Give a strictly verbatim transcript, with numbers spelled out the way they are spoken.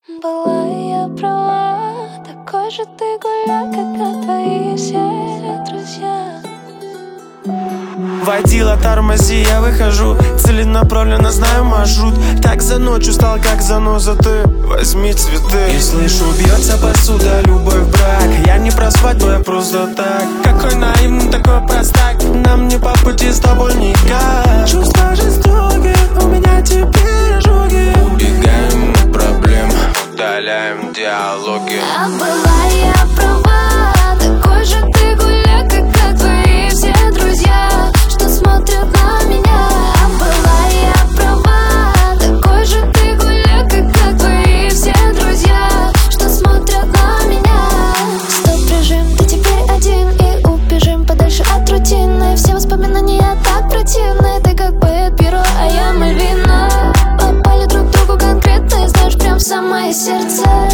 Была я права, такой же ты гуляк, как твои все друзья. Водила, тормози, я выхожу целенаправленно, знаю маршрут. Так за ночь устал, как заноза, ты возьми цветы. И слышу, бьется посуда, любовь, брак. Я не про свадьбу, я просто так. Какой наивный, такой простак. Нам не по пути с тобой никак. Чувства жестокие, у меня теперь ожоги. Убегаем от проблем, удаляем диалоги. А была я права, такой же ты гуляк, как твои все друзья, что смотрят на меня. А была я права, такой же ты гуляк, как твои все друзья, что смотрят на меня. Стоп-режим, ты теперь один, и убежим подальше от рутины. Все воспоминания так противны, ты как поэт перо, а я Мальвина. Попали друг к другу конкретно, и знаешь, прям в самое сердце.